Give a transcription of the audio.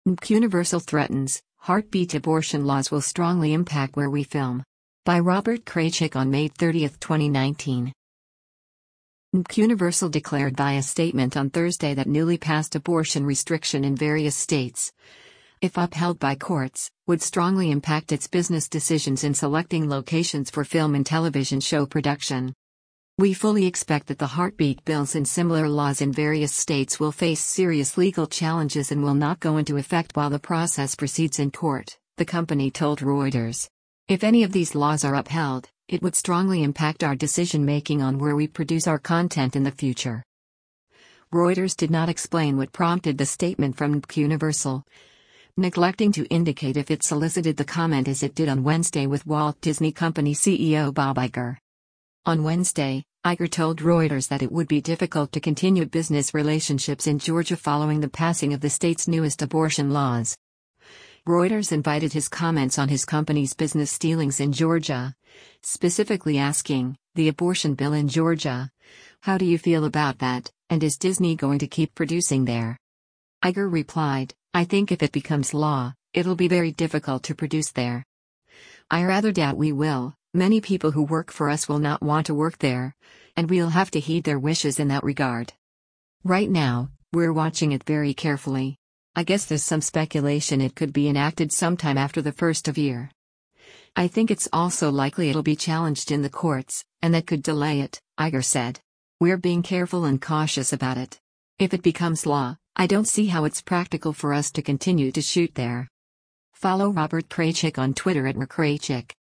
Universal threatens, heartbeat abortion laws will strongly impact where we film. By Robert Kraychik on May 30, 2019. Universal declared via statement on Thursday that newly passed abortion restriction in various states, if upheld by courts, would strongly impact its business decisions in selecting locations for film and television show production. We fully expect that the heartbeat bills and similar laws in various states will face serious legal challenges and will not go into effect while the process proceeds in court, the company told Reuters. If any of these laws are upheld, it would strongly impact our decision-making on where we produce our content in the future. Reuters did not explain what prompted the statement from Universal, neglecting to indicate if it solicited the comment as it did on Wednesday with Walt Disney Company CEO Bob Iger. On Wednesday, Iger told Reuters that it would be difficult to continue business relationships in Georgia following the passing of the state's newest abortion laws. Reuters invited his comments on his company's business dealings in Georgia, specifically asking, "The abortion bill in Georgia? How do you feel about that, and is Disney going to keep producing there?" Iger replied, "I think if it becomes law, it'll be very difficult to produce there. I rather doubt we will. Many people who work for us will not want to work there, and we'll have to heed their wishes in that regard. Right now, we're watching it very carefully. I guess there's some speculation it could be enacted sometime after the first of year. I think it's also likely it'll be challenged in the courts, and that could delay it," Iger said. "We're being careful and cautious about it. If it becomes law, I don't see how it's practical for us to continue to shoot there." Follow Robert Kraychik on Twitter @RKraychik.